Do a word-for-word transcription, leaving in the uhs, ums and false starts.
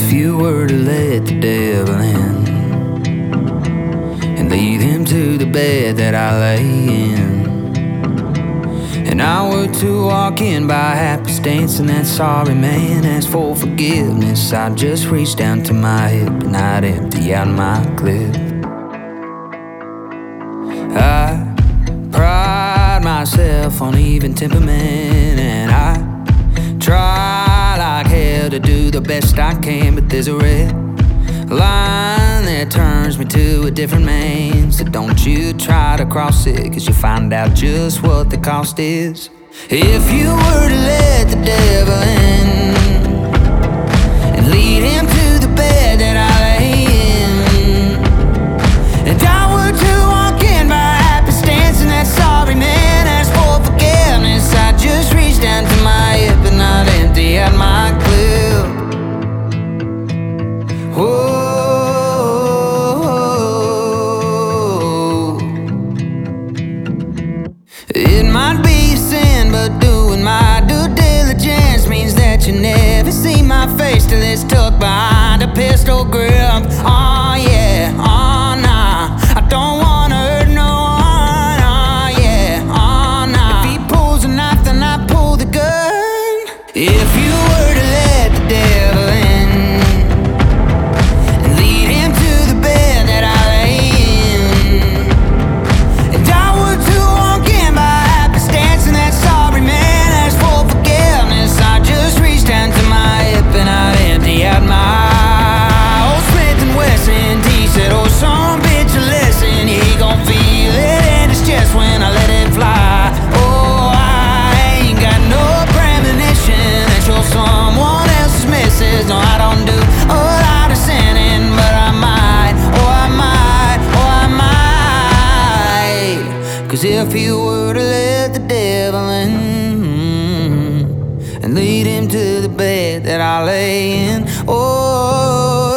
If you were to let the devil in and lead him to the bed that I lay in, and I were to walk in by happenstance, and that sorry man asked for forgiveness, I'd just reach down to my hip and I'd empty out my clip. I pride myself on even temperament, and I try like hell to do the best I can, but there's a red line that turns me to a different man. So don't you try to cross it, cause you'll find out just what the cost is. If you were to let the devil in and lead him to the bed that I lay in, and I were to walk in by happenstance, and that sorry man asked for forgiveness, I'd just reach down to my hip and I'd empty out my clip. Whoa. It might be a sin, but doing my due diligence means that you never see my face till it's tucked behind a pistol grip. Oh yeah, oh nah, I don't wanna hurt no one. Oh yeah, oh nah. If he pulls a knife, then I pull the gun. If you were to let the devil in and lead him to the bed that I lay in, and I were to walk in by happenstance, and that sorry man asked for forgiveness, I'd just reach down to my hip and I'd empty out my old Smith and Wesson. He said, oh son, bitch, listen, he gon' feel it in his chest when I let it fly. Oh, I ain't got no premonition that you're someone else's missus. No, I don't do a lot of sinning, but I might, oh I might, oh I might. Cause if you were to let the devil in and lead him to the bed that I lay in, oh